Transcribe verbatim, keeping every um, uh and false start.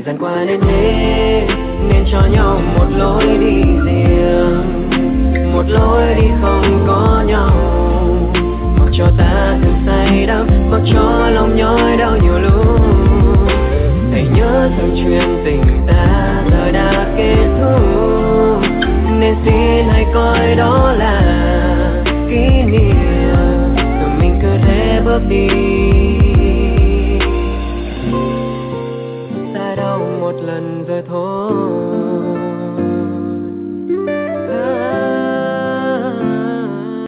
gian qua nên thế, nên cho nhau một lối đi riêng, một lối đi không có nhau. Mặc cho ta từng say đắm, mặc cho lòng nhói đau nhiều lúc. Hãy nhớ rằng chuyện tình ta giờ đã kết thúc, nên xin hãy coi đó là kỷ niệm, rồi mình cứ thế bước đi.